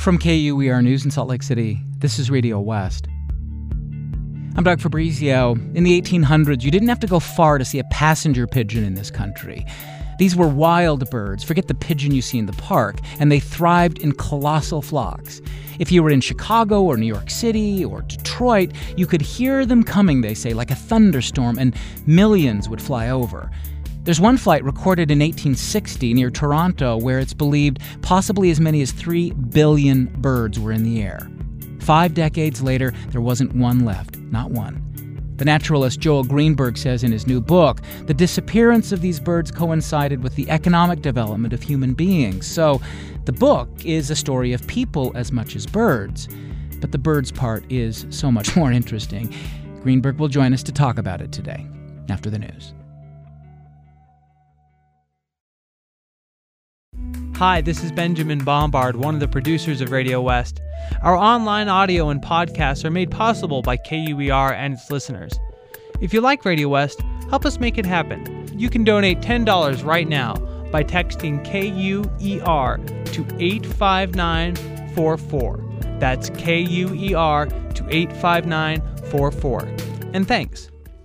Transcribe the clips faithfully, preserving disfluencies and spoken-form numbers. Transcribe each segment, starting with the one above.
From K U E R News in Salt Lake City, this is Radio West. I'm Doug Fabrizio. In the eighteen hundreds, you didn't have to go far to see a passenger pigeon in this country. These were wild birds, forget the pigeon you see in the park, and they thrived in colossal flocks. If you were in Chicago or New York City or Detroit, you could hear them coming, they say, like a thunderstorm, and millions would fly over. There's one flight recorded in eighteen sixty near Toronto where it's believed possibly as many as three billion birds were in the air. Five decades later, there wasn't one left, not one. The naturalist Joel Greenberg says in his new book, the disappearance of these birds coincided with the economic development of human beings. So the book is a story of people as much as birds. But the birds part is so much more interesting. Greenberg will join us to talk about it today, after the news. Hi, this is Benjamin Bombard, one of the producers of Radio West. Our online audio and podcasts are made possible by K U E R and its listeners. If you like Radio West, help us make it happen. You can donate ten dollars right now by texting K U E R to eight five nine four four. That's K U E R to eight five nine four four. And thanks.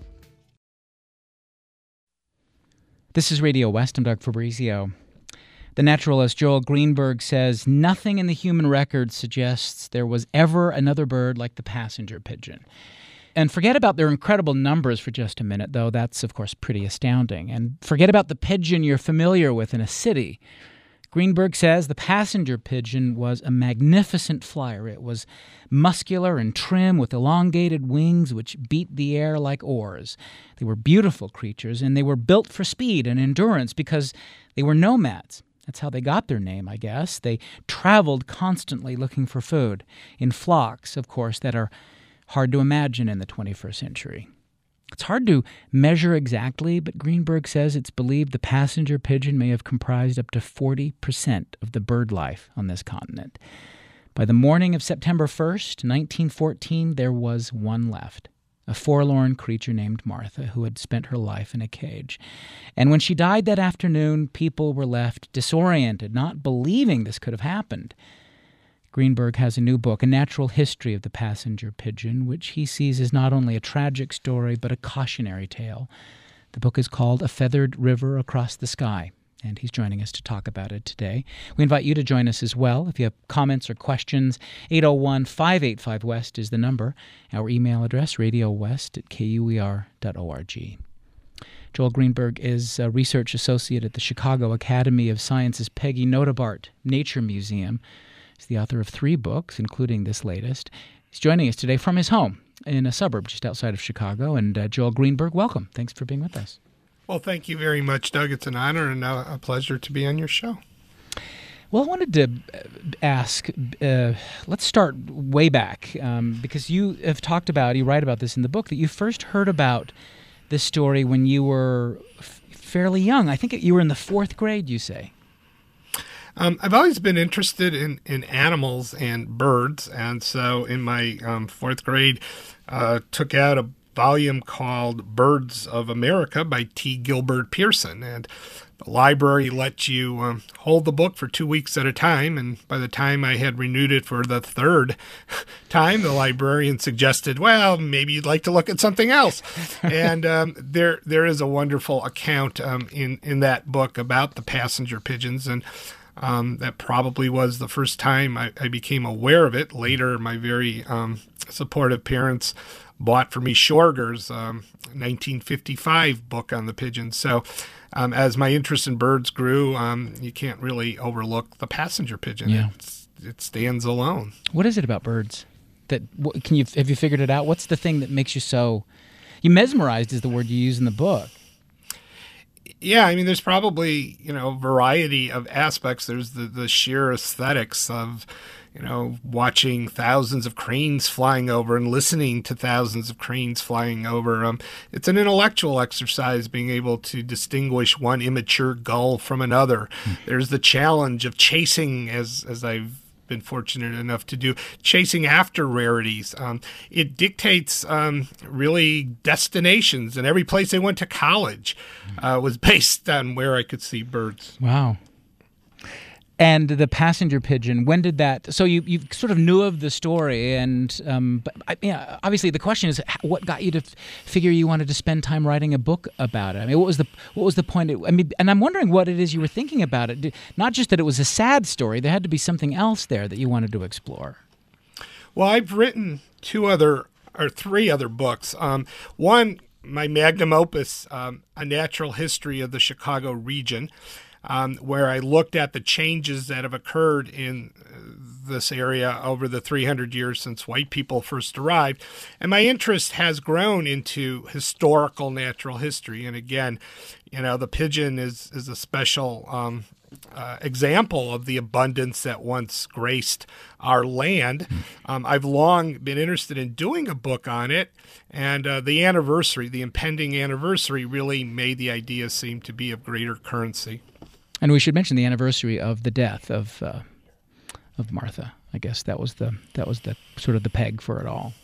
This is Radio West. I'm Doug Fabrizio. The naturalist Joel Greenberg says nothing in the human record suggests there was ever another bird like the passenger pigeon. And forget about their incredible numbers for just a minute, though that's, of course, pretty astounding. And forget about the pigeon you're familiar with in a city. Greenberg says the passenger pigeon was a magnificent flyer. It was muscular and trim with elongated wings which beat the air like oars. They were beautiful creatures, and they were built for speed and endurance because they were nomads. That's how they got their name, I guess. They traveled constantly looking for food, in flocks, of course, that are hard to imagine in the twenty-first century. It's hard to measure exactly, but Greenberg says it's believed the passenger pigeon may have comprised up to forty percent of the bird life on this continent. By the morning of September first, nineteen fourteen, there was one left. A forlorn creature named Martha, who had spent her life in a cage. And when she died that afternoon, people were left disoriented, not believing this could have happened. Greenberg has a new book, A Natural History of the Passenger Pigeon, which he sees as not only a tragic story, but a cautionary tale. The book is called A Feathered River Across the Sky, and he's joining us to talk about it today. We invite you to join us as well. If you have comments or questions, eight oh one, five eight five, WEST is the number. Our email address, radiowest at k u e r dot org. Joel Greenberg is a research associate at the Chicago Academy of Sciences Peggy Notabart Nature Museum. He's the author of three books, including this latest. He's joining us today from his home in a suburb just outside of Chicago. And uh, Joel Greenberg, welcome. Thanks for being with us. Well, thank you very much, Doug. It's an honor and a pleasure to be on your show. Well, I wanted to ask, uh, let's start way back, um, because you have talked about, you write about this in the book, that you first heard about this story when you were f- fairly young. I think you were in the fourth grade, you say. Um, I've always been interested in, in animals and birds, and so in my um, fourth grade, uh, took out a volume called Birds of America by T. Gilbert Pearson, and the library let you um, hold the book for two weeks at a time, and by the time I had renewed it for the third time, the librarian suggested, well, maybe you'd like to look at something else. And um, there there is a wonderful account um, in, in that book about the passenger pigeons, and um, that probably was the first time I, I became aware of it. Later, my very um, supportive parents bought for me Schorger's um, nineteen fifty-five book on the pigeons. So um, as my interest in birds grew, um, you can't really overlook the passenger pigeon. Yeah. It's, it stands alone. What is it about birds? That can you have you figured it out? What's the thing that makes you so... You mesmerized is the word you use in the book. Yeah, I mean, there's probably, you know, a variety of aspects. There's the, the sheer aesthetics of, you know, watching thousands of cranes flying over and listening to thousands of cranes flying over. Um, it's an intellectual exercise being able to distinguish one immature gull from another. Mm. There's the challenge of chasing, as as I've been fortunate enough to do, chasing after rarities. Um, it dictates um, really destinations, and every place I went to college uh, was based on where I could see birds. Wow. And the passenger pigeon, when did that? So you you sort of knew of the story, and um, but I, yeah, obviously the question is, what got you to f- figure you wanted to spend time writing a book about it? I mean, what was the what was the point? I mean, and I'm wondering what it is you were thinking about it. Not just that it was a sad story; there had to be something else there that you wanted to explore. Well, I've written two other or three other books. Um, one, my magnum opus, um, A Natural History of the Chicago Region. Um, where I looked at the changes that have occurred in this area over the three hundred years since white people first arrived. And my interest has grown into historical natural history. And again, you know, the pigeon is, is a special um, uh, example of the abundance that once graced our land. Um, I've long been interested in doing a book on it. And uh, the anniversary, the impending anniversary, really made the idea seem to be of greater currency. And we should mention the anniversary of the death of uh, of Martha. I guess that was the that was the sort of the peg for it all.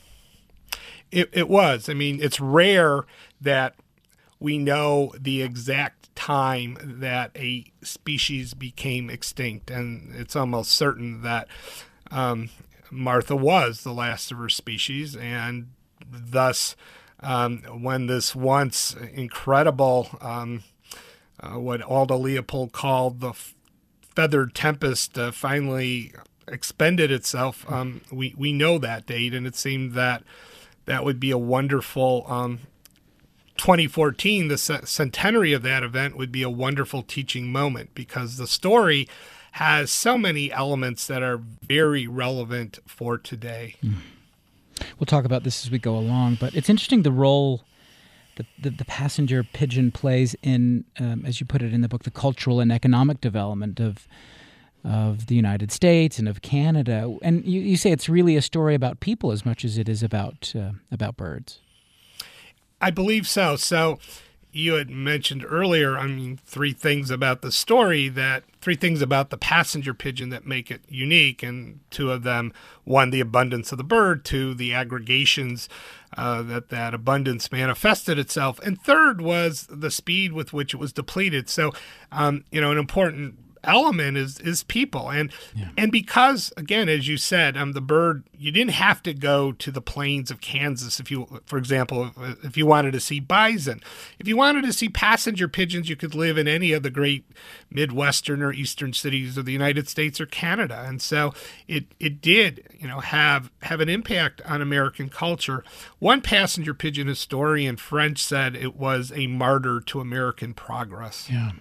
It, it was. I mean, it's rare that we know the exact time that a species became extinct, and it's almost certain that um, Martha was the last of her species, and thus, um, when this once incredible um, Uh, what Aldo Leopold called the f- feathered tempest uh, finally expended itself. Um, we, we know that date, and it seemed that that would be a wonderful um, twenty fourteen, the c- centenary of that event would be a wonderful teaching moment, because the story has so many elements that are very relevant for today. Mm. We'll talk about this as we go along, but it's interesting the role The, the, the passenger pigeon plays in, um, as you put it in the book, the cultural and economic development of of the United States and of Canada. And you, you say it's really a story about people as much as it is about uh, about birds. I believe so. So you had mentioned earlier, I mean, three things about the story that, three things about the passenger pigeon that make it unique. And two of them, one, the abundance of the bird, two, the aggregations uh, that that abundance manifested itself. And third was the speed with which it was depleted. So, um, you know, an important element is is people, and yeah. and because, again, as you said, um the bird, you didn't have to go to the plains of Kansas if you, for example, if you wanted to see bison. If you wanted to see passenger pigeons, you could live in any of the great Midwestern or Eastern cities of the United States or Canada. And so it it did, you know, have have an impact on American culture. One passenger pigeon historian, French, said it was a martyr to American progress. Yeah.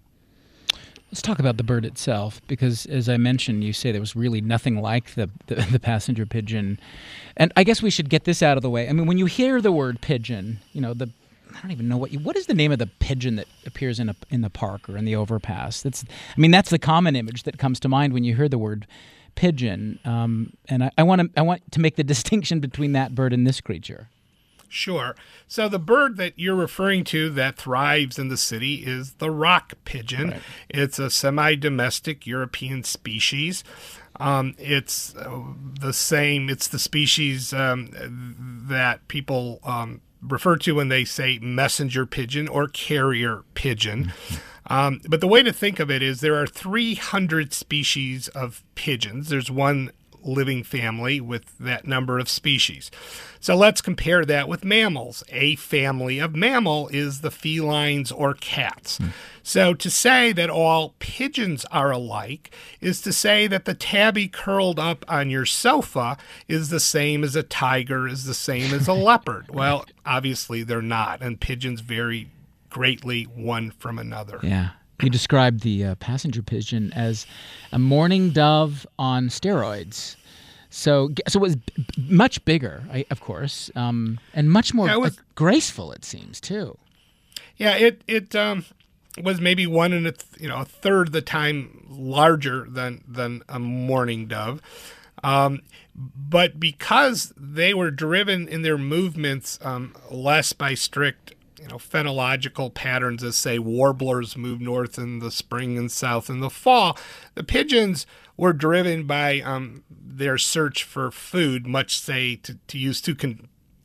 Let's talk about the bird itself, because, as I mentioned, you say there was really nothing like the, the, the passenger pigeon. And I guess we should get this out of the way. I mean, when you hear the word pigeon, you know, the I don't even know what you, what is the name of the pigeon that appears in a in the park or in the overpass? That's I mean, that's the common image that comes to mind when you hear the word pigeon. Um, and I, I want to I want to make the distinction between that bird and this creature. Sure. So the bird that you're referring to that thrives in the city is the rock pigeon. Right. It's a semi-domestic European species. Um, it's uh, the same. It's the species um, that people um, refer to when they say messenger pigeon or carrier pigeon. Mm-hmm. Um, but the way to think of it is there are three hundred species of pigeons. There's one living family with that number of species. So let's compare that with mammals. A family of mammal is the felines or cats. Mm. So to say that all pigeons are alike is to say that the tabby curled up on your sofa is the same as a tiger, is the same as a leopard. Well, obviously they're not, and pigeons vary greatly one from another. Yeah. You described the uh, passenger pigeon as a mourning dove on steroids. So, so it was b- much bigger, I, of course, um, and much more yeah, was, uh, graceful. It seems too. Yeah, it it um, was maybe one and a th- you know a third of the time larger than than a mourning dove, um, but because they were driven in their movements um, less by strict, you know, phenological patterns, as say warblers move north in the spring and south in the fall, the pigeons were driven by um, their search for food, much say to, to use two con-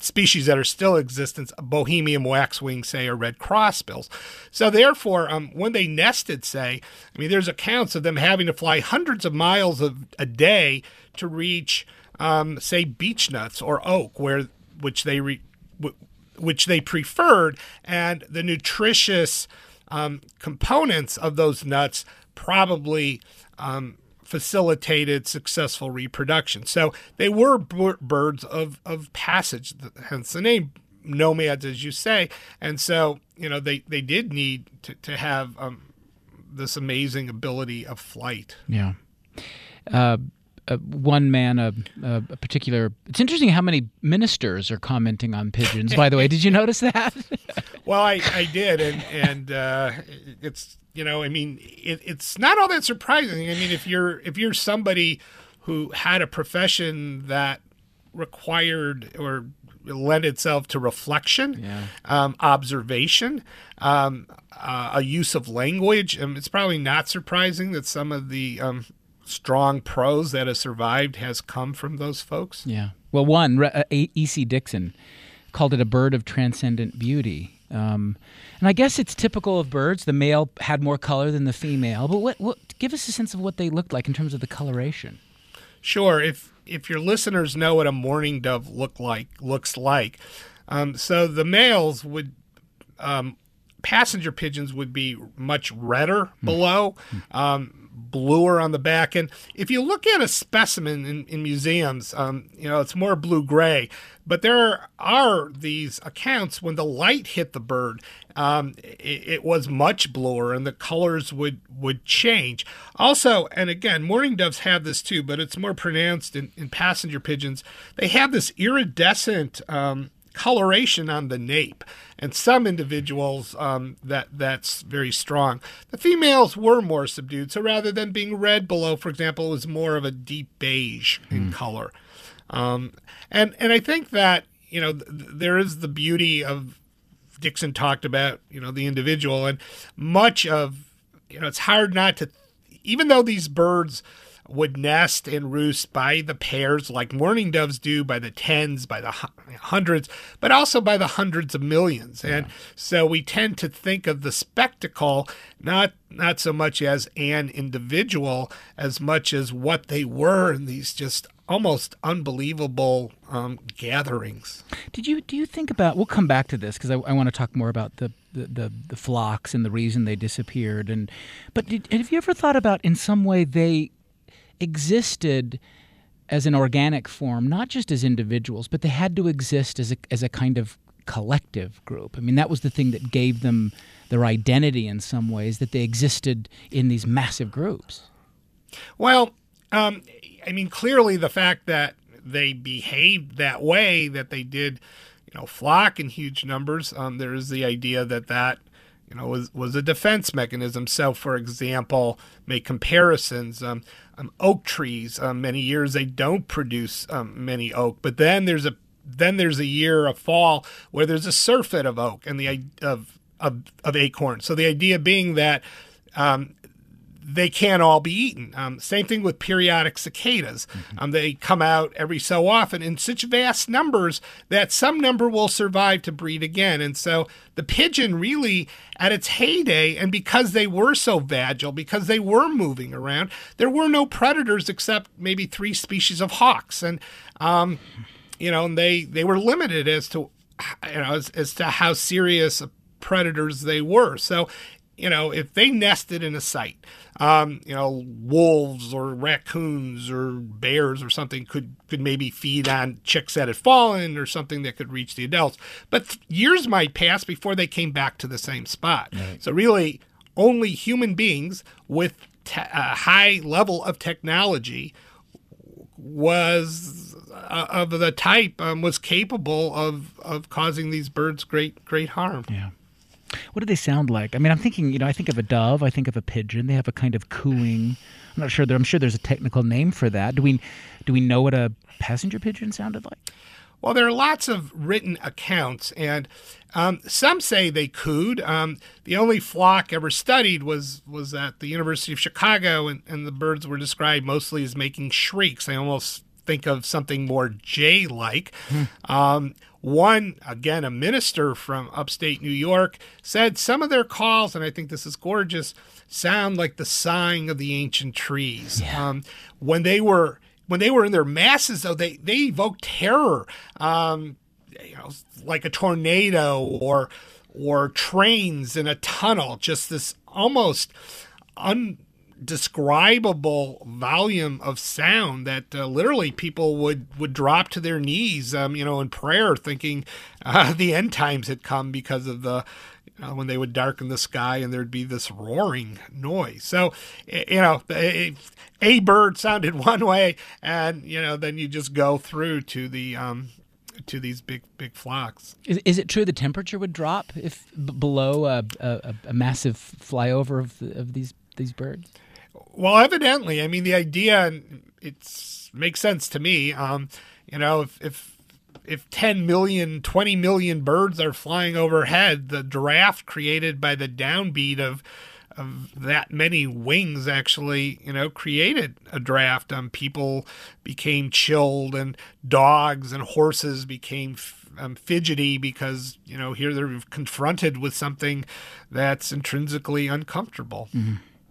species that are still in existence, Bohemian waxwing, say, or red crossbills. So therefore, um, when they nested, say, I mean, there's accounts of them having to fly hundreds of miles of, a day to reach, um, say, beech nuts or oak, where which they re, which they preferred, and the nutritious um, components of those nuts probably um, facilitated successful reproduction. So they were b- birds of, of passage, hence the name, nomads, as you say. And so, you know, they, they did need to, to have um, this amazing ability of flight. Yeah. Uh, uh, one man, a, a, a particular... It's interesting how many ministers are commenting on pigeons, by the way. Did you notice that? Well, I, I did, and, and uh, it's... You know, I mean, it, it's not all that surprising. I mean, if you're if you're somebody who had a profession that required or lent itself to reflection, yeah. um, observation, um, uh, a use of language, um, it's probably not surprising that some of the um, strong prose that has survived has come from those folks. Yeah. Well, one, uh, E C Dixon called it a bird of transcendent beauty. Um, and I guess it's typical of birds. The male had more color than the female. But what, what, give us a sense of what they looked like in terms of the coloration. Sure. If if your listeners know what a mourning dove look like looks like, um, so the males would, um, passenger pigeons would be much redder below, um, bluer on the back. And if you look at a specimen in, in museums, um, you know, it's more blue-gray. But there are these accounts when the light hit the bird, um, it, it was much bluer and the colors would, would change. Also, and again, mourning doves have this too, but it's more pronounced in, in passenger pigeons. They have this iridescent um, coloration on the nape. And some individuals, um, that that's very strong. The females were more subdued. So rather than being red below, for example, it was more of a deep beige in mm. color. Um, and, and I think that, you know, th- there is the beauty of, Dixon talked about, you know, the individual, and much of, you know, it's hard not to, even though these birds would nest and roost by the pairs like mourning doves do, by the tens, by the hundreds, but also by the hundreds of millions. Yeah. And so we tend to think of the spectacle not not so much as an individual as much as what they were in these just almost unbelievable um, gatherings. Did you do you think about? We'll come back to this because I, I want to talk more about the, the, the, the flocks and the reason they disappeared. And but did, have you ever thought about in some way they existed as an organic form, not just as individuals, but they had to exist as a as a kind of collective group? I mean, that was the thing that gave them their identity in some ways, that they existed in these massive groups. Well, um, I mean, clearly the fact that they behaved that way, that they did, you know, flock in huge numbers, um, there is the idea that that, you know, was, was a defense mechanism. So, for example, make comparisons. Um, um, oak trees, um, many years they don't produce um, many oak, but then there's a then there's a year, a fall, where there's a surfeit of oak and the of of, of acorns. So the idea being that um, they can't all be eaten. Um, same thing with periodic cicadas. Mm-hmm. Um, they come out every so often in such vast numbers that some number will survive to breed again. And so the pigeon really, at its heyday, and because they were so vigile, because they were moving around, there were no predators except maybe three species of hawks. And, um, you know, and they, they were limited as to, you know, as, as to how serious predators they were. So, you know, if they nested in a site, um, you know, wolves or raccoons or bears or something could, could maybe feed on chicks that had fallen or something that could reach the adults. But th- years might pass before they came back to the same spot. Right. So really, only human beings with te- a high level of technology was uh, of the type um, was capable of, of causing these birds great great harm. Yeah. What do they sound like? I mean, I'm thinking, you know, I think of a dove, I think of a pigeon. They have a kind of cooing. I'm not sure. I'm sure there's a technical name for that. Do we, do we know what a passenger pigeon sounded like? Well, there are lots of written accounts, and um, some say they cooed. Um, the only flock ever studied was was at the University of Chicago, and, and the birds were described mostly as making shrieks. They almost think of something more jay-like. Um, one, again, a minister from upstate New York said some of their calls, and I think this is gorgeous, sound like the sighing of the ancient trees. Yeah. Um, when they were when they were in their masses, though, they they evoked terror, um, you know, like a tornado or or trains in a tunnel. Just this almost undescribable volume of sound that uh, literally people would, would drop to their knees, um, you know, in prayer, thinking uh, the end times had come because of the, you know, when they would darken the sky and there'd be this roaring noise. So, you know, a, a bird sounded one way, and, you know, then you just go through to the, um, to these big, big flocks. Is, is it true the temperature would drop if b- below a, a, a massive flyover of, the, of these these birds? Well, evidently. I mean, the idea, it makes sense to me. Um, you know, if, if if ten million, twenty million birds are flying overhead, the draft created by the downbeat of of that many wings actually, you know, created a draft. Um, people became chilled, and dogs and horses became um, fidgety because, you know, here they're confronted with something that's intrinsically uncomfortable. Mm-hmm.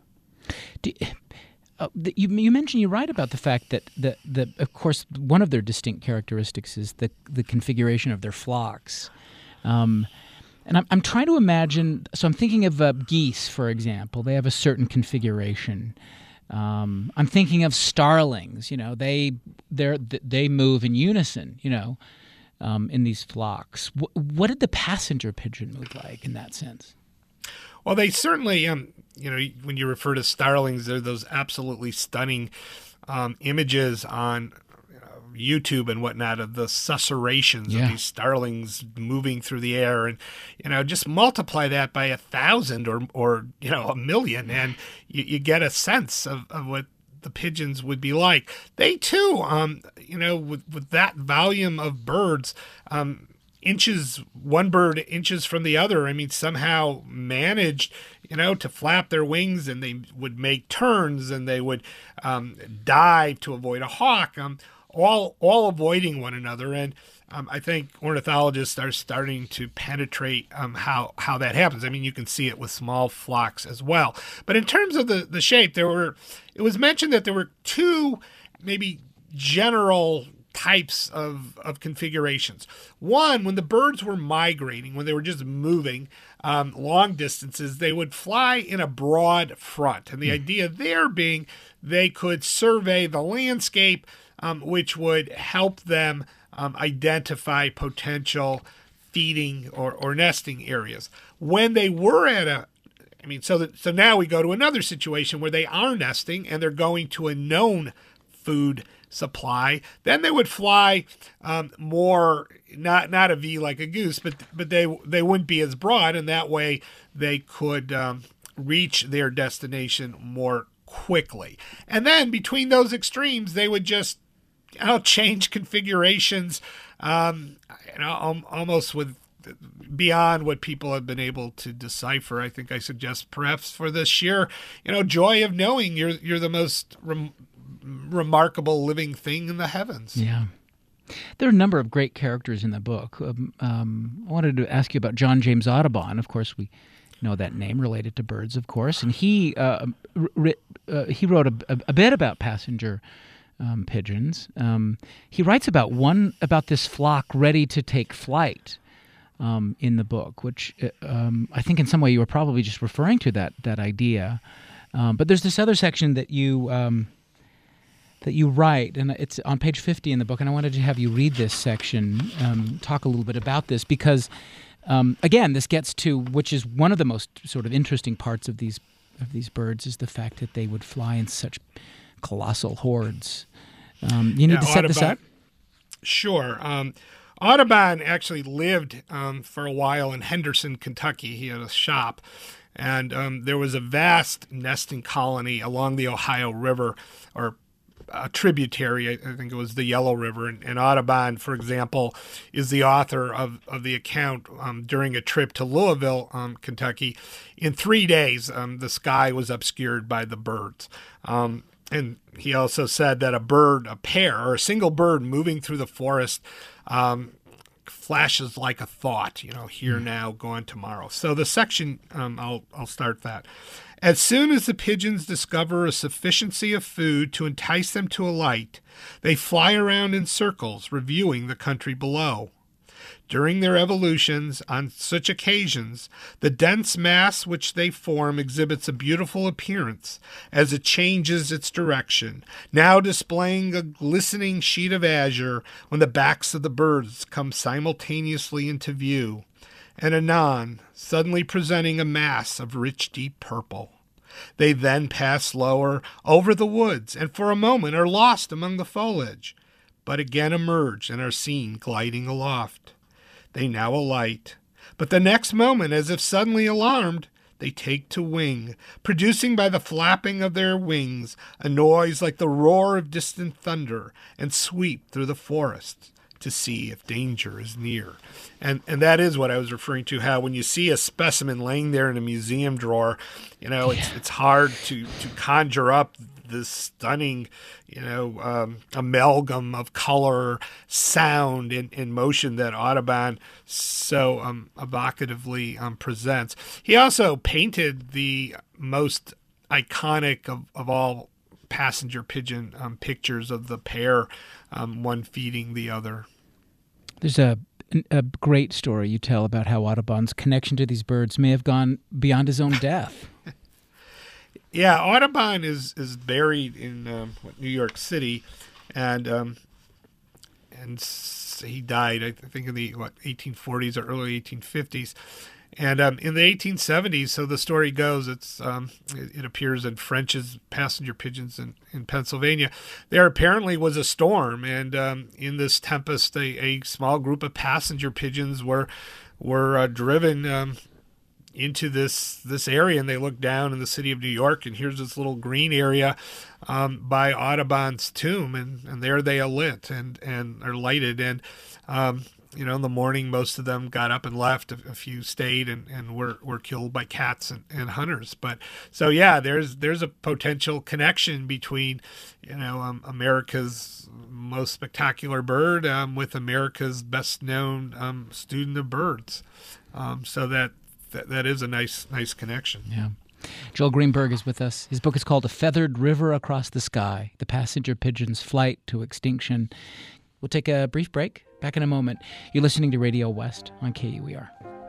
Do, uh, the, you, you mentioned, you write about the fact that, that, that, of course, one of their distinct characteristics is the, the configuration of their flocks. Um, and I'm, I'm trying to imagine, so I'm thinking of uh, geese, for example. They have a certain configuration. Um, I'm thinking of starlings. You know, they they they move in unison, you know, um, in these flocks. W- what did the passenger pigeon move like in that sense? Well, they certainly, um, you know, when you refer to starlings, they're those absolutely stunning um, images on you know, YouTube and whatnot of the susurrations yeah. of these starlings moving through the air. And, you know, just multiply that by a thousand or, or you know, a million, and you, you get a sense of, of what the pigeons would be like. They, too, um, you know, with, with that volume of birds, um, inches, one bird inches from the other, I mean, somehow managed, you know, to flap their wings, and they would make turns, and they would um, dive to avoid a hawk, um, all all avoiding one another. And um, I think ornithologists are starting to penetrate um, how, how that happens. I mean, you can see it with small flocks as well. But in terms of the, the shape, there were, it was mentioned that there were two maybe general types of, of configurations. One, when the birds were migrating, when they were just moving um, long distances, they would fly in a broad front. And the mm. idea there being they could survey the landscape, um, which would help them um, identify potential feeding or, or nesting areas. When they were at a I mean, so that, so now we go to another situation where they are nesting and they're going to a known food supply. Then they would fly um, more, not not a V like a goose, but but they they wouldn't be as broad, and that way they could um, reach their destination more quickly. And then between those extremes, they would just you know, change configurations, um, you know, almost with beyond what people have been able to decipher. I think I suggest perhaps for the sheer, you know, joy of knowing you're you're the most rem- remarkable living thing in the heavens. Yeah. There are a number of great characters in the book. Um, um, I wanted to ask you about John James Audubon. Of course, we know that name, related to birds, of course. And he uh, ri- uh, he wrote a, a, a bit about passenger um, pigeons. Um, he writes about one about this flock ready to take flight um, in the book, which um, I think in some way you were probably just referring to that that idea. Um, but there's this other section that you um, that you write, and it's on page fifty in the book, and I wanted to have you read this section, um, talk a little bit about this, because, um, again, this gets to, which is one of the most sort of interesting parts of these of these birds, is the fact that they would fly in such colossal hordes. Um, you need yeah, to set Audubon, this up? Sure. Um, Audubon actually lived um, for a while in Henderson, Kentucky. He had a shop, and um, there was a vast nesting colony along the Ohio River, or a tributary, I think it was the Yellow River. And, and Audubon, for example, is the author of, of the account um, during a trip to Louisville, um, Kentucky. In three days, um, the sky was obscured by the birds. Um, and he also said that a bird, a pair, or a single bird moving through the forest um, flashes like a thought, you know, here now, gone tomorrow. So the section, um, I'll, I'll start that. As soon as the pigeons discover a sufficiency of food to entice them to alight, they fly around in circles, reviewing the country below. During their evolutions, on such occasions, the dense mass which they form exhibits a beautiful appearance as it changes its direction, now displaying a glistening sheet of azure when the backs of the birds come simultaneously into view, and anon suddenly presenting a mass of rich deep purple. They then pass lower over the woods and for a moment are lost among the foliage, but again emerge and are seen gliding aloft. They now alight, but the next moment, as if suddenly alarmed, they take to wing, producing by the flapping of their wings a noise like the roar of distant thunder, and sweep through the forest to see if danger is near. And and that is what I was referring to, how when you see a specimen laying there in a museum drawer, you know, it's yeah. it's hard to, to conjure up this stunning, you know, um, amalgam of color, sound, and, and motion that Audubon so um, evocatively um, presents. He also painted the most iconic of, of all passenger pigeon um, pictures of the pair, um, one feeding the other. There's a a great story you tell about how Audubon's connection to these birds may have gone beyond his own death. Yeah, Audubon is, is buried in um, New York City, and um, and he died, I think, in the what eighteen forties or early eighteen fifties. And um, in the eighteen seventies, so the story goes, it's um, it, it appears in French's Passenger Pigeons in, in Pennsylvania. There apparently was a storm, and um, in this tempest, a, a small group of passenger pigeons were were uh, driven Um, into this this area, and they look down in the city of New York, and here's this little green area um, by Audubon's tomb, and, and there they are lit and, and are lighted. And, um, you know, in the morning, most of them got up and left. A, a few stayed and, and were, were killed by cats and, and hunters. But so, yeah, there's there's a potential connection between, you know, um, America's most spectacular bird um, with America's best known um, student of birds. Um, so that That, that is a nice nice connection. Yeah. Joel Greenberg is with us. His book is called A Feathered River Across the Sky, The Passenger Pigeon's Flight to Extinction. We'll take a brief break. Back in a moment. You're listening to Radio West on K U E R.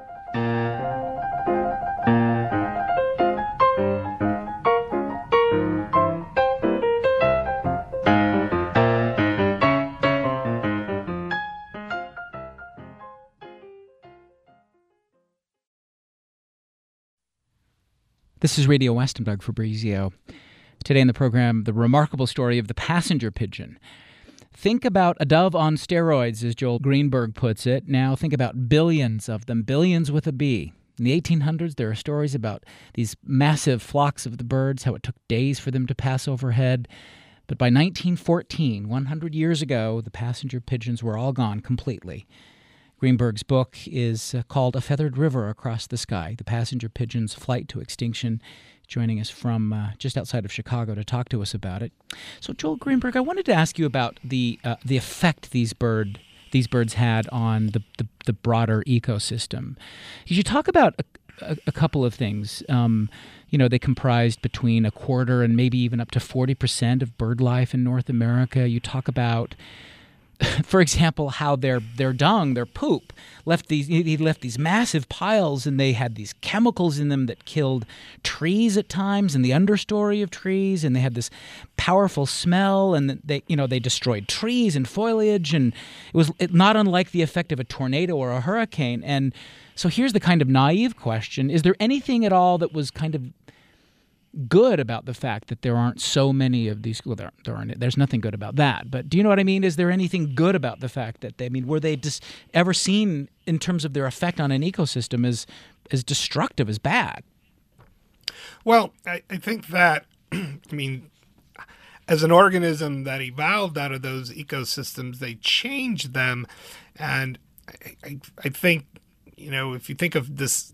This is Radio West. I'm Doug Fabrizio. Today in the program, the remarkable story of the passenger pigeon. Think about a dove on steroids, as Joel Greenberg puts it. Now think about billions of them, billions with a B. In the eighteen hundreds, there are stories about these massive flocks of the birds, how it took days for them to pass overhead. But by nineteen fourteen, one hundred years ago, the passenger pigeons were all gone completely. Greenberg's book is uh, called A Feathered River Across the Sky, The Passenger Pigeon's Flight to Extinction. Joining us from uh, just outside of Chicago to talk to us about it. So, Joel Greenberg, I wanted to ask you about the uh, the effect these bird these birds had on the, the, the broader ecosystem. Could you talk about a, a, a couple of things? Um, you know, they comprised between a quarter and maybe even up to forty percent of bird life in North America. You talk about, for example, how their their dung, their poop, left these he left these massive piles, and they had these chemicals in them that killed trees at times and the understory of trees, and they had this powerful smell, and they you know they destroyed trees and foliage, and it was not unlike the effect of a tornado or a hurricane. And so here's the kind of naive question: is there anything at all that was kind of good about the fact that there aren't so many of these? Well, there, there aren't. There's nothing good about that. But do you know what I mean? Is there anything good about the fact that they? I mean, were they just ever seen in terms of their effect on an ecosystem as as destructive as bad? Well, I, I think that I mean, as an organism that evolved out of those ecosystems, they changed them, and I, I, I think you know if you think of this.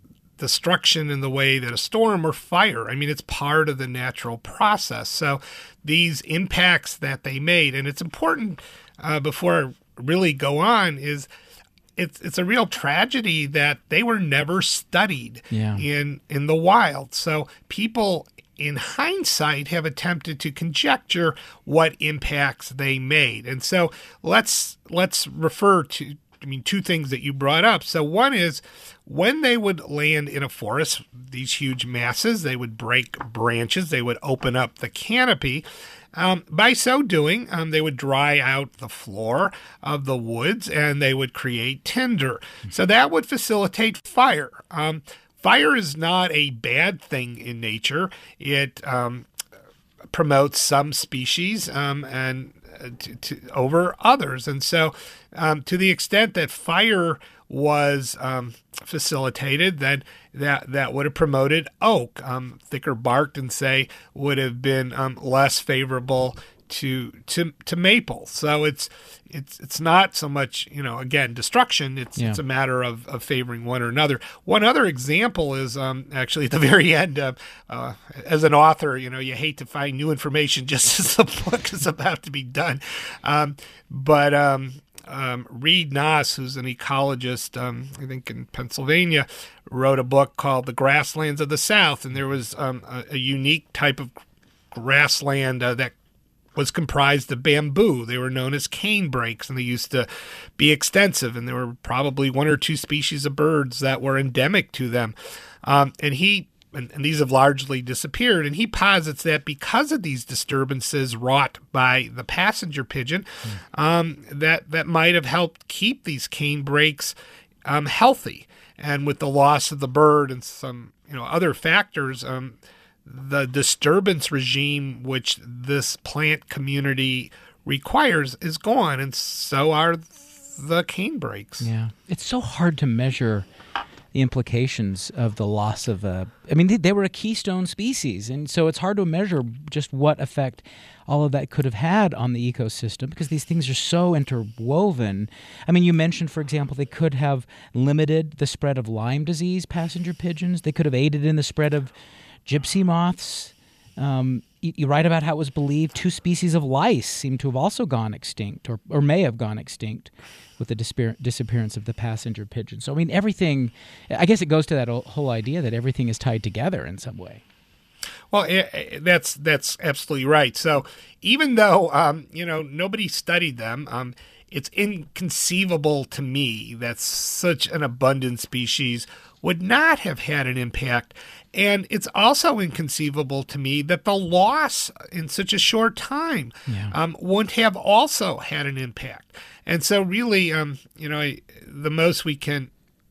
destruction in the way that a storm or fire. I mean, it's part of the natural process. So these impacts that they made, and it's important uh, before I really go on, is it's it's a real tragedy that they were never studied yeah. in in the wild. So people, in hindsight, have attempted to conjecture what impacts they made. And so let's let's refer to, I mean, two things that you brought up. So one is when they would land in a forest, these huge masses, they would break branches, they would open up the canopy. Um, by so doing, um, they would dry out the floor of the woods and they would create tinder. So that would facilitate fire. Um, fire is not a bad thing in nature. It um, promotes some species um, and uh, to, to, over others. And so um, to the extent that fire was um, facilitated, then that that would have promoted oak. Um, thicker barked and say would have been um, less favorable to to to maple. So it's it's it's not so much, you know, again, destruction. It's yeah. it's a matter of, of favoring one or another. One other example is um, actually at the very end. Uh, uh, as an author, you know, you hate to find new information just as the book is about to be done, um, but. Um, Um, Reed Noss, who's an ecologist, um, I think in Pennsylvania, wrote a book called The Grasslands of the South, and there was um, a, a unique type of grassland uh, that was comprised of bamboo. They were known as cane brakes, and they used to be extensive, and there were probably one or two species of birds that were endemic to them. Um, and he And, and these have largely disappeared. And he posits that because of these disturbances wrought by the passenger pigeon, mm. um, that that might have helped keep these cane brakes um, healthy. And with the loss of the bird and some you know other factors, um, the disturbance regime which this plant community requires is gone, and so are the cane brakes. Yeah, it's so hard to measure the implications of the loss of a, I mean, they, they were a keystone species, and so it's hard to measure just what effect all of that could have had on the ecosystem because these things are so interwoven. I mean, you mentioned, for example, they could have limited the spread of Lyme disease, passenger pigeons. They could have aided in the spread of gypsy moths. Um, you, you write about how it was believed two species of lice seem to have also gone extinct or, or may have gone extinct with the disappear- disappearance of the passenger pigeon. So, I mean, everything, I guess it goes to that whole idea that everything is tied together in some way. Well, it, it, that's that's absolutely right. So even though, um, you know, nobody studied them, um, it's inconceivable to me that such an abundant species would not have had an impact. And it's also inconceivable to me that the loss in such a short time yeah. um, wouldn't have also had an impact. And so really, um, you know, the most we can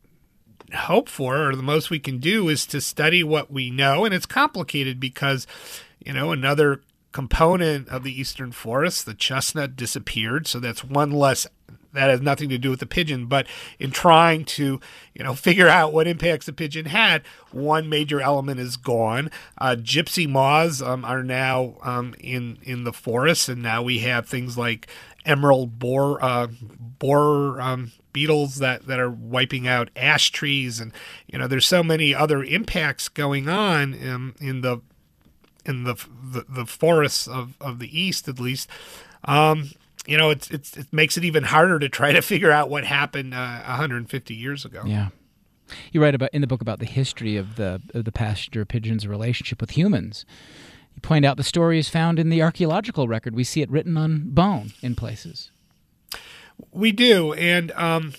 hope for or the most we can do is to study what we know. And it's complicated because, you know, another component of the eastern forest, the chestnut, disappeared. So that's one less. That has nothing to do with the pigeon, but in trying to, you know, figure out what impacts the pigeon had, one major element is gone. Uh, gypsy moths um, are now um, in in the forest, and now we have things like emerald borer uh, borer um, beetles that, that are wiping out ash trees, and you know, there's so many other impacts going on in, in the in the the, the forests of, of the east, at least. Um, You know, it's, it's it makes it even harder to try to figure out what happened uh, one hundred fifty years ago. Yeah, you write about in the book about the history of the of the passenger pigeon's relationship with humans. You point out the story is found in the archaeological record. We see it written on bone in places. We do, and um,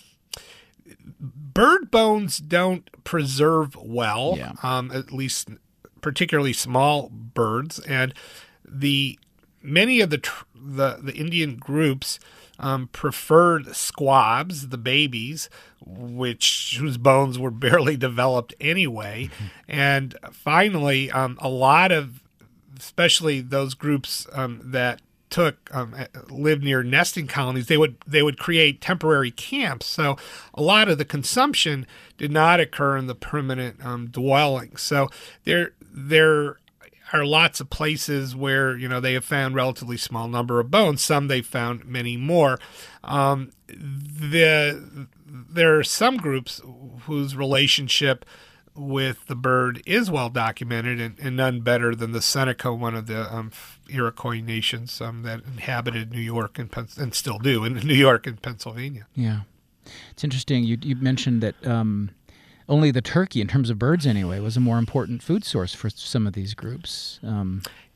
bird bones don't preserve well. Yeah. Um, at least, particularly small birds, and the many of the tr- the, the Indian groups um, preferred squabs, the babies, which whose bones were barely developed anyway. Mm-hmm. And finally, um, a lot of, especially those groups um, that took um, lived near nesting colonies, they would they would create temporary camps. So a lot of the consumption did not occur in the permanent um, dwellings. So there there. are lots of places where, you know, they have found relatively small number of bones. Some they've found many more. Um, the there are some groups whose relationship with the bird is well documented, and, and none better than the Seneca, one of the um, Iroquois nations um, that inhabited New York and, Pen- and still do in New York and Pennsylvania. Yeah. It's interesting. You, you mentioned that um, only the turkey, in terms of birds anyway, was a more important food source for some of these groups. Um,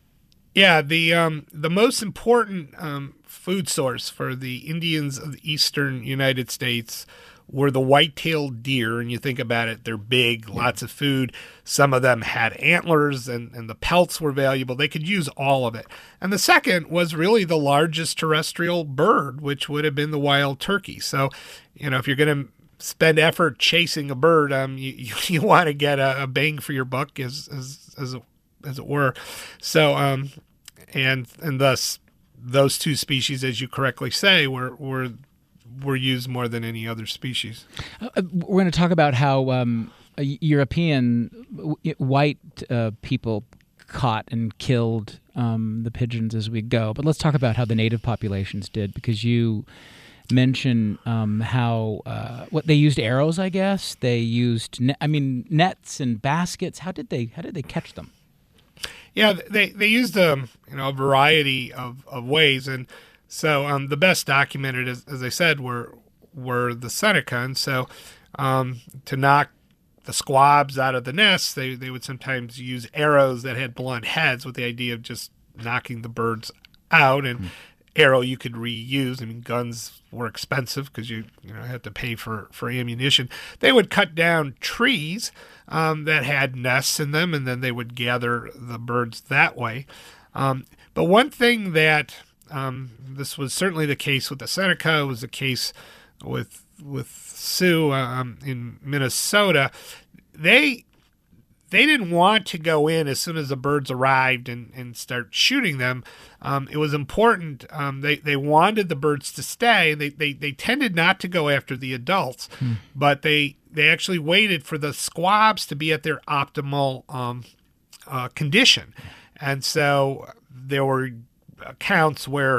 yeah, the um, the most important um, food source for the Indians of the eastern United States were the white-tailed deer, and you think about it, they're big, lots of food. Some of them had antlers, and, and the pelts were valuable. They could use all of it. And the second was really the largest terrestrial bird, which would have been the wild turkey. So, you know, if you're going to spend effort chasing a bird, um, you, you, you want to get a, a bang for your buck, as as as it, as it were. So, um, and and thus those two species, as you correctly say, were were were used more than any other species. Uh, we're going to talk about how um, European w- white uh, people caught and killed um, the pigeons as we go, but let's talk about how the native populations did, because you mention um, how uh, what they used arrows. I guess they used. Ne- I mean, nets and baskets. How did they? How did they catch them? Yeah, they they used um, you know a variety of, of ways, and so um, the best documented, as, as I said, were were the Seneca. And so um, to knock the squabs out of the nests, they, they would sometimes use arrows that had blunt heads with the idea of just knocking the birds out. And mm. arrow you could reuse. I mean, guns were expensive because you you know had to pay for, for ammunition. They would cut down trees um, that had nests in them, and then they would gather the birds that way. Um, but one thing that Um, this was certainly the case with the Seneca. It was the case with with Sioux um, in Minnesota. They they didn't want to go in as soon as the birds arrived and, and start shooting them. Um, it was important. Um, they they wanted the birds to stay. They they they tended not to go after the adults, hmm. but they they actually waited for the squabs to be at their optimal um, uh, condition, and so there were accounts where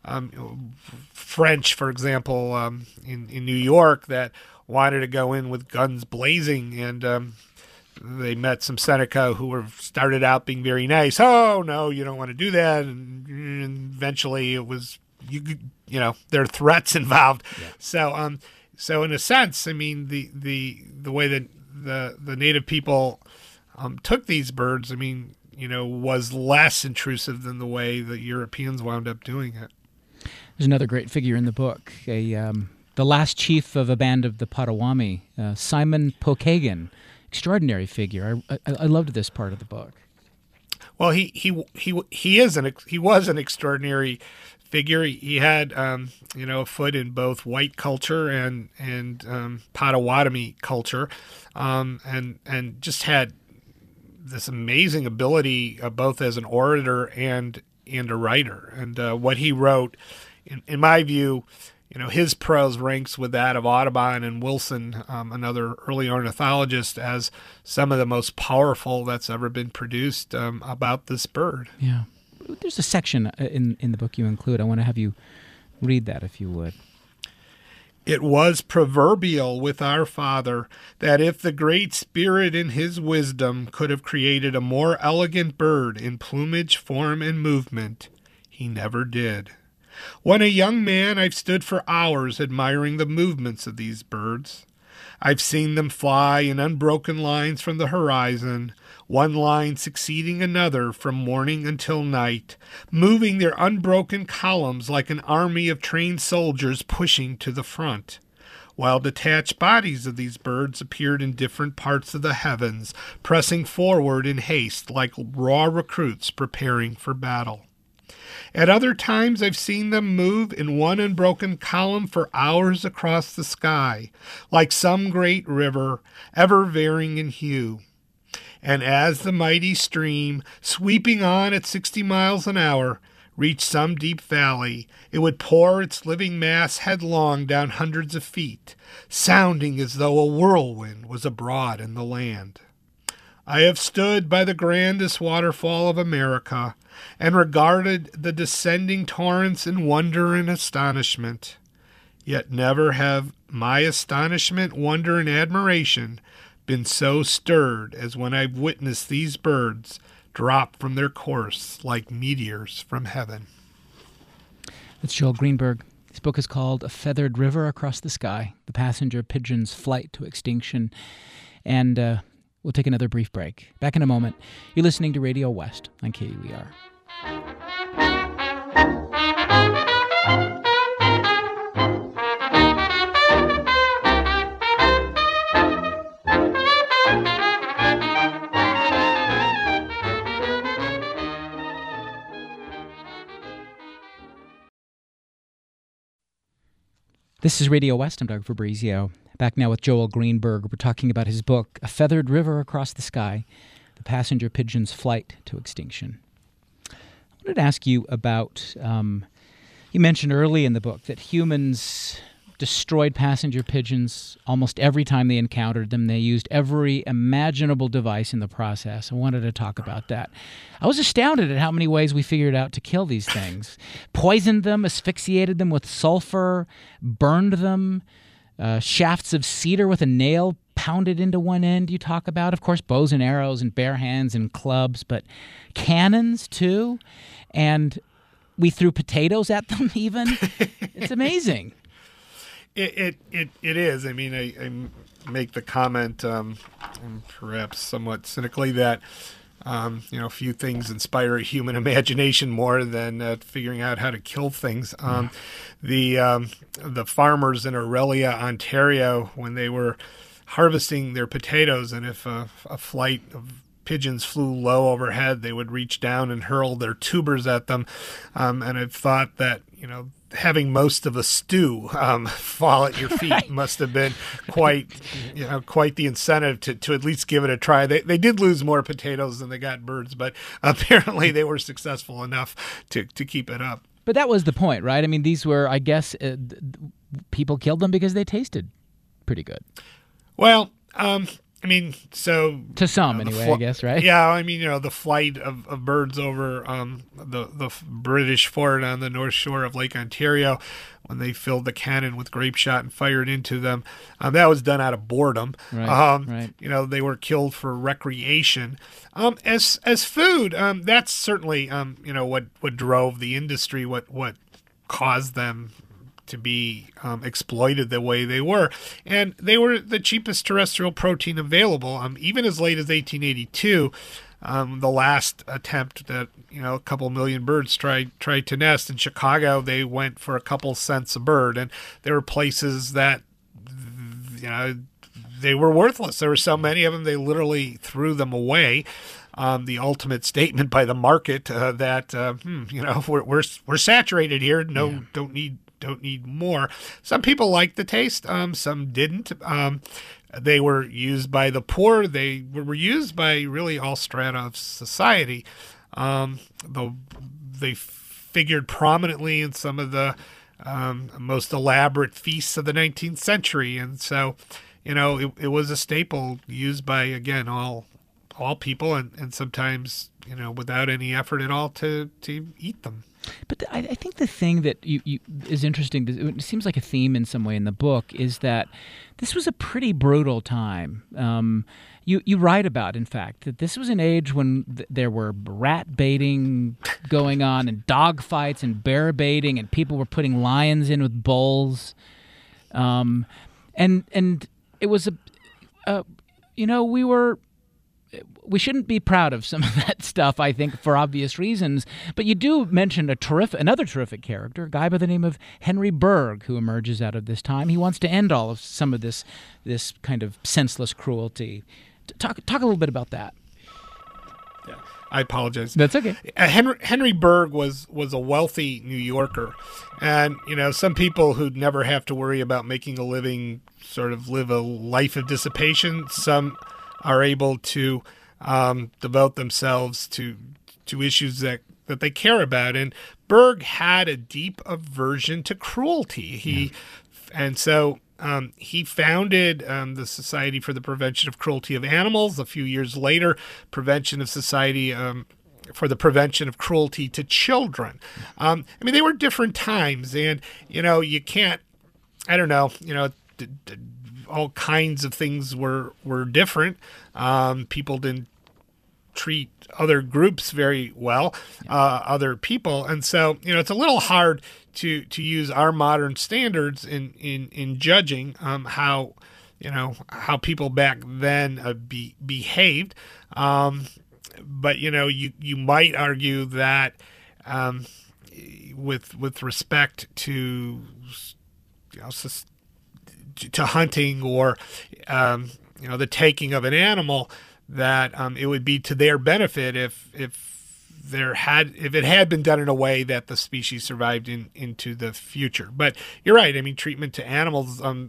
um, French, for example, um, in, in New York, that wanted to go in with guns blazing, and um, they met some Seneca who were started out being very nice. Oh, no, you don't want to do that. And, and eventually it was, you you know, there are threats involved. Yeah. So, um, so in a sense, I mean, the the, the way that the, the native people um, took these birds, I mean, you know, was less intrusive than the way the Europeans wound up doing it. There's another great figure in the book, a um, the last chief of a band of the Potawatomi, uh, Simon Pokagon. Extraordinary figure. I, I I loved this part of the book. Well, he he he he is an he was an extraordinary figure. He had um, you know a foot in both white culture and and um, Potawatomi culture, um, and and just had this amazing ability, uh, both as an orator and and a writer. And uh, what he wrote, in, in my view, you know, his prose ranks with that of Audubon and Wilson, um, another early ornithologist, as some of the most powerful that's ever been produced um, about this bird. Yeah. There's a section in, in the book you include. I want to have you read that, if you would. It was proverbial with our father that if the Great Spirit in his wisdom could have created a more elegant bird in plumage, form, and movement, he never did. When a young man, I've stood for hours admiring the movements of these birds. I've seen them fly in unbroken lines from the horizon, one line succeeding another from morning until night, moving their unbroken columns like an army of trained soldiers pushing to the front, while detached bodies of these birds appeared in different parts of the heavens, pressing forward in haste like raw recruits preparing for battle. At other times I've seen them move in one unbroken column for hours across the sky, like some great river, ever varying in hue. And as the mighty stream, sweeping on at sixty miles an hour, reached some deep valley, it would pour its living mass headlong down hundreds of feet, sounding as though a whirlwind was abroad in the land. I have stood by the grandest waterfall of America, and regarded the descending torrents in wonder and astonishment. Yet never have my astonishment, wonder, and admiration been so stirred as when I've witnessed these birds drop from their course like meteors from heaven. That's Joel Greenberg. His book is called A Feathered River Across the Sky, The Passenger Pigeon's Flight to Extinction. And uh, we'll take another brief break. Back in a moment. You're listening to Radio West on K U E R. This is Radio West. I'm Doug Fabrizio. Back now with Joel Greenberg. We're talking about his book, A Feathered River Across the Sky, The Passenger Pigeon's Flight to Extinction. I wanted to ask you about, um, you mentioned early in the book that humans destroyed passenger pigeons almost every time they encountered them. They used every imaginable device in the process. I wanted to talk about that. I was astounded at how many ways we figured out to kill these things. Poisoned them, asphyxiated them with sulfur, burned them, uh, shafts of cedar with a nail pounded into one end you talk about. Of course, bows and arrows and bare hands and clubs, but cannons too. And we threw potatoes at them even. It's amazing. It, it it it is. I mean, I, I make the comment, um, and perhaps somewhat cynically, that um, you know, few things inspire human imagination more than uh, figuring out how to kill things. Um, the um, the farmers in Aurelia, Ontario, when they were harvesting their potatoes, and if a, a flight of pigeons flew low overhead, they would reach down and hurl their tubers at them. Um, and I've thought that, you know, having most of a stew um, fall at your feet right. must have been quite, you know, quite the incentive to, to at least give it a try. They they did lose more potatoes than they got birds, but apparently they were successful enough to, to keep it up. But that was the point, right? I mean, these were, I guess, uh, people killed them because they tasted pretty good. Well, um, I mean, so to some you know, anyway, fl- I guess, right? Yeah, I mean, you know, the flight of, of birds over um, the the British fort on the north shore of Lake Ontario, when they filled the cannon with grape shot and fired into them, um, that was done out of boredom. Right, um, right. You know, they were killed for recreation. Um, as as food, um, that's certainly um, you know what, what drove the industry, what what caused them to be um, exploited the way they were. And they were the cheapest terrestrial protein available. Um, even as late as eighteen eighty-two, um, the last attempt that, you know, a couple million birds tried tried to nest in Chicago, they went for a couple cents a bird. And there were places that, you know, they were worthless. There were so many of them, they literally threw them away. Um, the ultimate statement by the market uh, that, uh, hmm, you know, we're, we're, we're saturated here. No, yeah. don't need don't need more. Some people liked the taste. Um, some didn't. Um, they were used by the poor. They were used by really all strata of society. Um, the, they figured prominently in some of the um, most elaborate feasts of the nineteenth century. And so, you know, it, it was a staple used by, again, all all people, and, and sometimes, you know, without any effort at all to, to eat them. But the, I, I think the thing that you, you is interesting, it seems like a theme in some way in the book, is that this was a pretty brutal time. Um, you, you write about, in fact, that this was an age when th- there were rat baiting going on and dog fights and bear baiting, and people were putting lions in with bulls. Um, and and it was a, a, you know, we were... We shouldn't be proud of some of that stuff, I think, for obvious reasons. But you do mention a terrific, another terrific character, a guy by the name of Henry Bergh, who emerges out of this time. He wants to end all of some of this, this kind of senseless cruelty. Talk, talk a little bit about that. Yeah, I apologize. That's okay. Uh, Henry Henry Bergh was was a wealthy New Yorker, and you know, some people who'd never have to worry about making a living sort of live a life of dissipation. Some are able to um, devote themselves to to issues that, that they care about. And Bergh had a deep aversion to cruelty. He yeah. and so um, he founded um, the Society for the Prevention of Cruelty of Animals. A few years later, Prevention of Society um, for the Prevention of Cruelty to Children. Um, I mean, they were different times, and you know, you can't. I don't know. You know. D- d- all kinds of things were were different. Um, people didn't treat other groups very well, uh, other people, and so you know it's a little hard to to use our modern standards in in in judging um, how you know how people back then uh, be, behaved. Um, but you know you you might argue that um, with with respect to you know, to hunting or um, you know the taking of an animal, that um, it would be to their benefit if if there had if it had been done in a way that the species survived in into the future. But you're right. I mean, treatment to animals, um,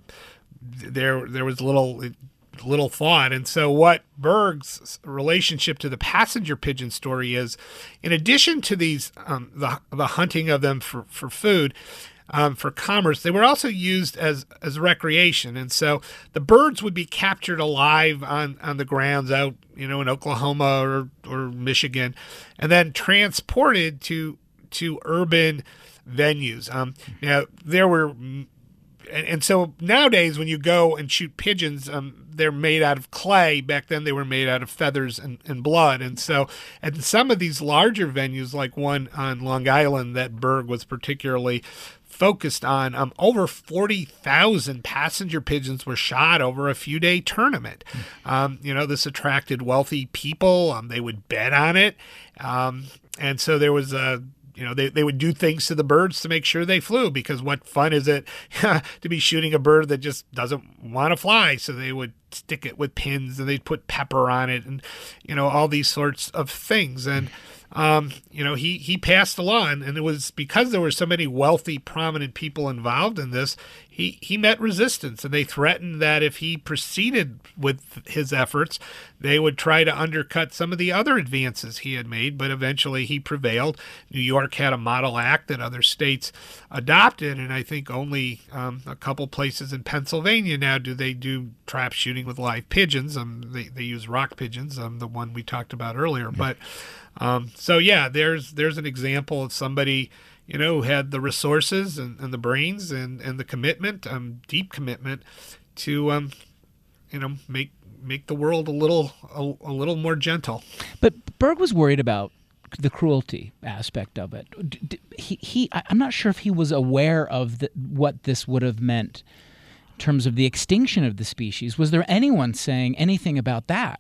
there there was little little thought. And so what Berg's relationship to the passenger pigeon story is, in addition to these um, the the hunting of them for for food. Um, for commerce, they were also used as as recreation, and so the birds would be captured alive on, on the grounds out, you know, in Oklahoma or, or Michigan, and then transported to to urban venues. Um, you know, there were, and, and so nowadays when you go and shoot pigeons, um, they're made out of clay. Back then they were made out of feathers and, and blood, and so at some of these larger venues, like one on Long Island that Berg was particularly focused on, um, over forty thousand passenger pigeons were shot over a few day tournament. Um, you know, this attracted wealthy people. Um, they would bet on it. Um, and so there was a, you know, they, they would do things to the birds to make sure they flew, because what fun is it to be shooting a bird that just doesn't want to fly? So they would stick it with pins and they'd put pepper on it and, you know, all these sorts of things. And, Um, you know, he, he passed a law, and, and it was because there were so many wealthy, prominent people involved in this, he, he met resistance, and they threatened that if he proceeded with his efforts, they would try to undercut some of the other advances he had made, but eventually he prevailed. New York had a model act that other states adopted, and I think only um, a couple places in Pennsylvania now do they do trap shooting with live pigeons. Um, they, they use rock pigeons, um, the one we talked about earlier, but Um, so yeah, there's there's an example of somebody, you know, who had the resources and, and the brains and, and the commitment, um, deep commitment to, um, you know, make make the world a little a, a little more gentle. But Berg was worried about the cruelty aspect of it. He he, I'm not sure if he was aware of the, what this would have meant in terms of the extinction of the species. Was there anyone saying anything about that?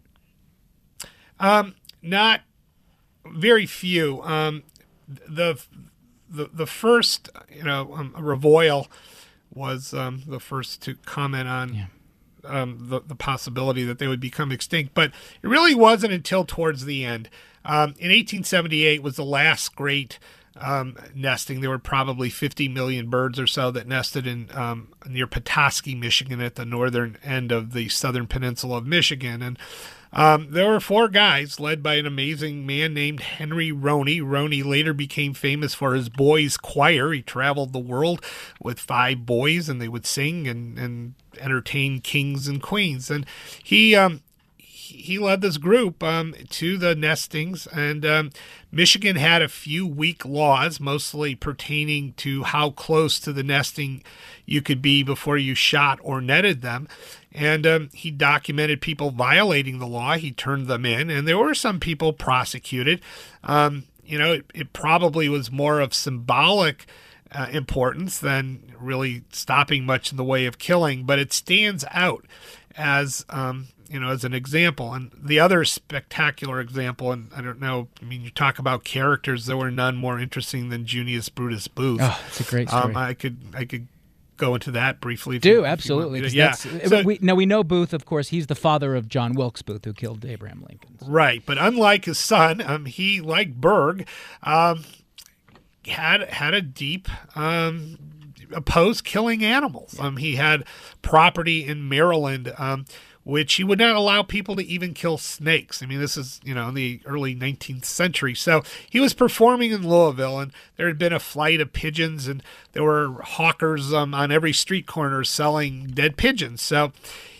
Um, not. Very few. Um, the the the first, you know, um, Revoil was um, the first to comment on yeah. um, the the possibility that they would become extinct, but it really wasn't until towards the end. Um, in eighteen seventy-eight was the last great um, nesting. There were probably fifty million birds or so that nested in um, near Petoskey, Michigan, at the northern end of the southern peninsula of Michigan, and Um, there were four guys led by an amazing man named Henry Roney. Roney later became famous for his boys' choir. He traveled the world with five boys, and they would sing and, and entertain kings and queens. And he um, he led this group um, to the nestings. And um, Michigan had a few weak laws, mostly pertaining to how close to the nesting you could be before you shot or netted them. And um, he documented people violating the law. He turned them in, and there were some people prosecuted. Um, you know, it, it probably was more of symbolic uh, importance than really stopping much in the way of killing, but it stands out as, um, you know, as an example. And the other spectacular example, and I don't know, I mean, you talk about characters, there were none more interesting than Junius Brutus Booth. Oh, it's a great story. Um, I could, I could. go into that briefly. Do, absolutely. Yeah. So, we, now, we know Booth, of course, he's the father of John Wilkes Booth, who killed Abraham Lincoln. Right. But unlike his son, um, he, like Berg, um, had had a deep um, opposed killing animals. Um, he had property in Maryland, um, which he would not allow people to even kill snakes. I mean, this is, you know, in the early nineteenth century. So he was performing in Louisville, and there had been a flight of pigeons, and there were hawkers um, on every street corner selling dead pigeons. So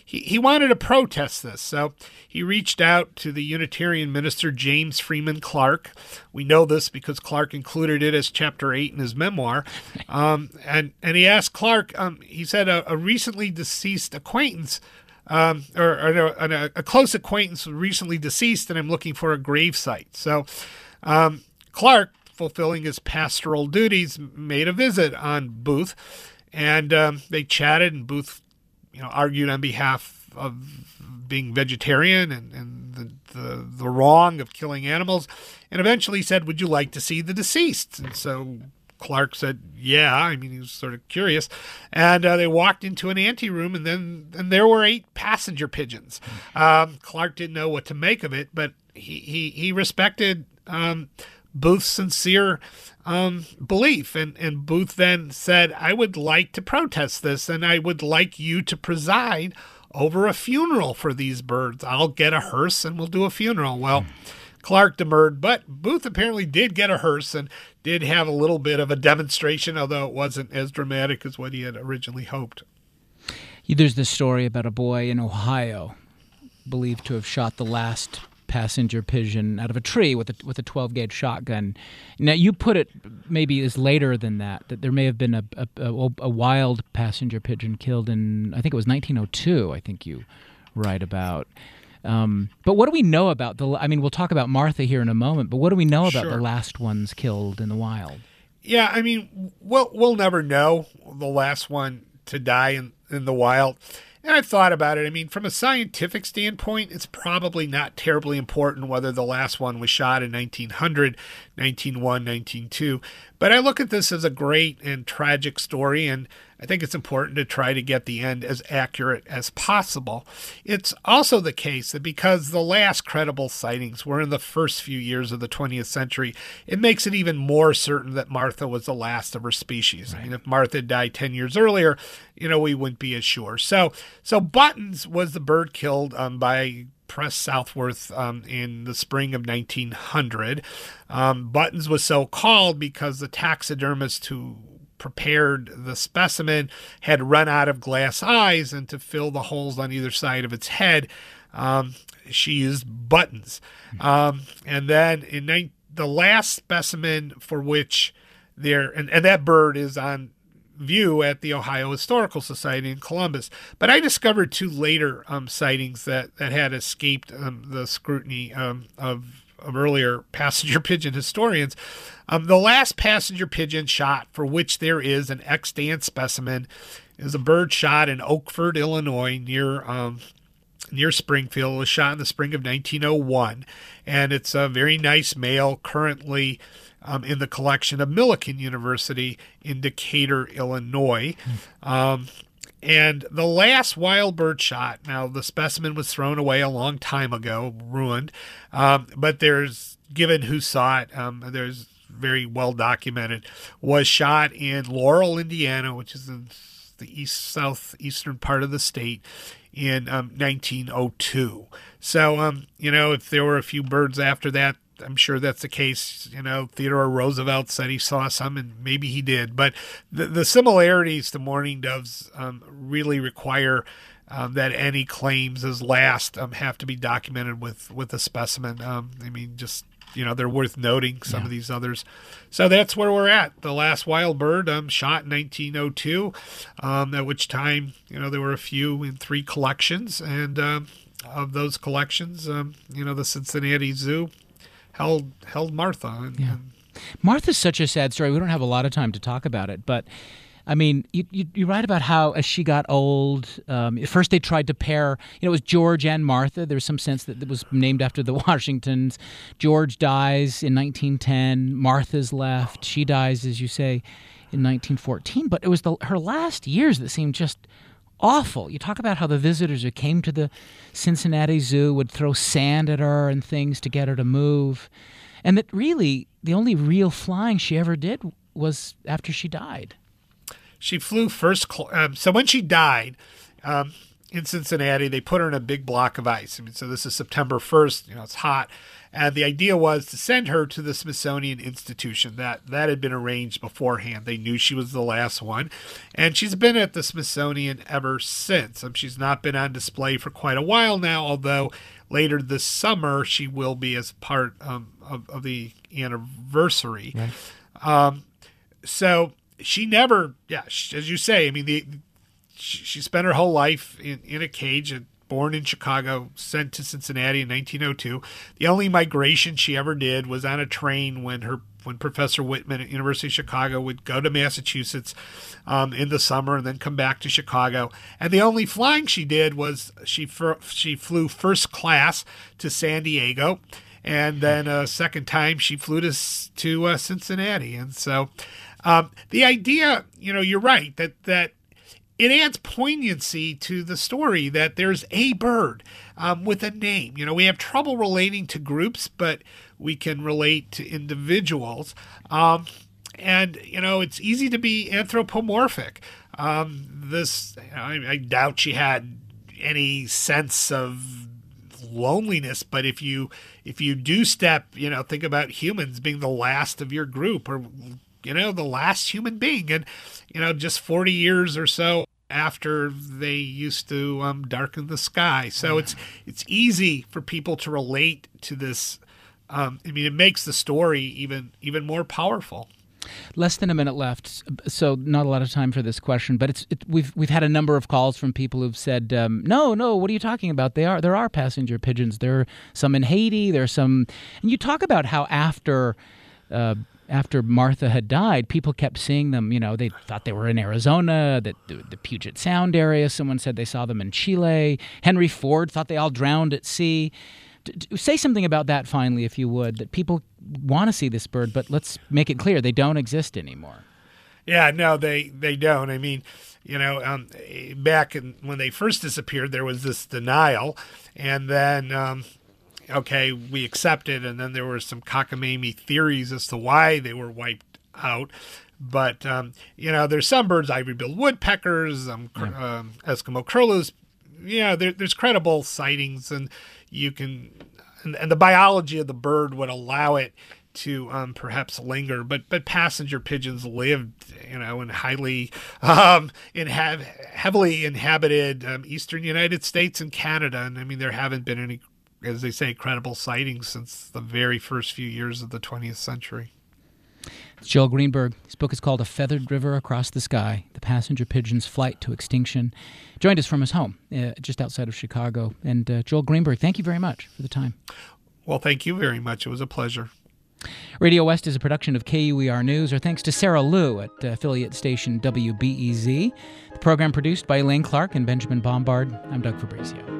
he, he wanted to protest this. So he reached out to the Unitarian minister, James Freeman Clarke. We know this because Clarke included it as chapter eight in his memoir. Um, and, and he asked Clarke, um, he said, a, a recently deceased acquaintance, um, or, or a, a close acquaintance was recently deceased, and I'm looking for a grave site. So um, Clarke, fulfilling his pastoral duties, made a visit on Booth, and um, they chatted, and Booth, you know, argued on behalf of being vegetarian and, and the, the the wrong of killing animals, and eventually said, "Would you like to see the deceased?" And so Clarke said, "Yeah." I mean, he was sort of curious, and uh, they walked into an anteroom, and then and there were eight passenger pigeons. Um, Clarke didn't know what to make of it, but he he he respected Um, Booth's sincere um, belief. And, and Booth then said, "I would like to protest this, and I would like you to preside over a funeral for these birds. I'll get a hearse and we'll do a funeral." Well, Clarke demurred, but Booth apparently did get a hearse and did have a little bit of a demonstration, although it wasn't as dramatic as what he had originally hoped. There's this story about a boy in Ohio believed to have shot the last passenger pigeon out of a tree with a with a twelve gauge shotgun. Now you put it maybe as later than that, that there may have been a a, a a wild passenger pigeon killed in, I think it was nineteen oh two. I think you write about. Um, but what do we know about the? I mean, we'll talk about Martha here in a moment. But what do we know about Sure. the last ones killed in the wild? Yeah, I mean, we'll we'll never know the last one to die in in the wild. And I've thought about it. I mean, from a scientific standpoint, it's probably not terribly important whether the last one was shot in nineteen hundred, nineteen oh one, nineteen oh two. But I look at this as a great and tragic story, and I think it's important to try to get the end as accurate as possible. It's also the case that because the last credible sightings were in the first few years of the twentieth century, it makes it even more certain that Martha was the last of her species. Right. I mean, if Martha died ten years earlier, you know, we wouldn't be as sure. So, so Buttons was the bird killed um, by Press Southworth um, in the spring of nineteen hundred. Um, Buttons was so called because the taxidermist who prepared the specimen had run out of glass eyes, and to fill the holes on either side of its head, um, she used buttons. Um, and then in ni- the last specimen for which there, and, and that bird is on view at the Ohio Historical Society in Columbus. But I discovered two later um, sightings that, that had escaped um, the scrutiny um, of, of earlier passenger pigeon historians. Um, the last passenger pigeon shot for which there is an extant specimen is a bird shot in Oakford, Illinois, near um, near Springfield. It was shot in the spring of nineteen oh one, and it's a very nice male, currently Um, in the collection of Millikan University in Decatur, Illinois. Um, and the last wild bird shot, now the specimen was thrown away a long time ago, ruined, um, but there's, given who saw it, um, there's very well documented, was shot in Laurel, Indiana, which is in the east southeastern part of the state, in um, nineteen oh two. So, um, you know, if there were a few birds after that, I'm sure that's the case. You know, Theodore Roosevelt said he saw some, and maybe he did. But the, the similarities to mourning doves um, really require um, that any claims as last um, have to be documented with, with a specimen. Um, I mean, just, you know, they're worth noting, some yeah. of these others. So that's where we're at. The last wild bird um, shot in nineteen oh two, um, at which time, you know, there were a few in three collections. And um, of those collections, um, you know, the Cincinnati Zoo held held Martha. And, yeah. and Martha's such a sad story. We don't have a lot of time to talk about it, but I mean, you, you, you write about how as she got old, um, at first they tried to pair, you know, it was George and Martha. There was some sense that it was named after the Washingtons. George dies in nineteen ten. Martha's left. She dies, as you say, in nineteen fourteen. But it was the, her last years that seemed just awful. You talk about how the visitors who came to the Cincinnati Zoo would throw sand at her and things to get her to move. And that really, the only real flying she ever did was after she died. She flew first. Cl- um, so when she died um, in Cincinnati, they put her in a big block of ice. I mean, so this is September first. You know, it's hot. And the idea was to send her to the Smithsonian Institution. That that had been arranged beforehand. They knew she was the last one. And she's been at the Smithsonian ever since. Um, she's not been on display for quite a while now, although later this summer she will be as part um, of, of the anniversary. Right. Um, so she never, yeah, as you say, I mean, the, she, she spent her whole life in, in a cage and born in Chicago, sent to Cincinnati in nineteen oh two. The only migration she ever did was on a train when her when Professor Whitman at University of Chicago would go to Massachusetts um, in the summer and then come back to Chicago. And the only flying she did was she fr- she flew first class to San Diego, and then a second time she flew to to uh, Cincinnati. And so um, the idea, you know, you're right that that. It adds poignancy to the story that there's a bird um, with a name. You know, we have trouble relating to groups, but we can relate to individuals. Um, and, you know, it's easy to be anthropomorphic. Um, this, you know, I, I doubt she had any sense of loneliness, but if you if you do step, you know, think about humans being the last of your group, or you know, the last human being. And, you know, just forty years or so after they used to um, darken the sky. So it's it's easy for people to relate to this. Um, I mean, it makes the story even even more powerful. Less than a minute left, so not a lot of time for this question. But it's it, we've we've had a number of calls from people who've said, um, "No, no, what are you talking about? They are there are passenger pigeons. There are some in Haiti. There are some." And you talk about how after. Uh, After Martha had died, people kept seeing them. You know, they thought they were in Arizona, that the, the Puget Sound area. Someone said they saw them in Chile. Henry Ford thought they all drowned at sea. D- d- say something about that finally, if you would, that people want to see this bird, but let's make it clear they don't exist anymore. Yeah, no, they, they don't. I mean, you know, um, back in, when they first disappeared, there was this denial, and then... Um, okay, we accepted, and then there were some cockamamie theories as to why they were wiped out. But, um, you know, there's some birds, ivory-billed woodpeckers, um, yeah. um, Eskimo curlews. Yeah, there, there's credible sightings, and you can, and, and the biology of the bird would allow it to um, perhaps linger. But but passenger pigeons lived, you know, in highly, um, in have, heavily inhabited um, eastern United States and Canada. And, I mean, there haven't been any, as they say, credible sightings since the very first few years of the twentieth century. It's Joel Greenberg. His book is called A Feathered River Across the Sky, The Passenger Pigeon's Flight to Extinction. Joined us from his home uh, just outside of Chicago. And uh, Joel Greenberg, thank you very much for the time. Well, thank you very much. It was a pleasure. Radio West is a production of K U E R News. Our thanks to Sarah Liu at uh, affiliate station W B E Z. The program produced by Elaine Clark and Benjamin Bombard. I'm Doug Fabrizio.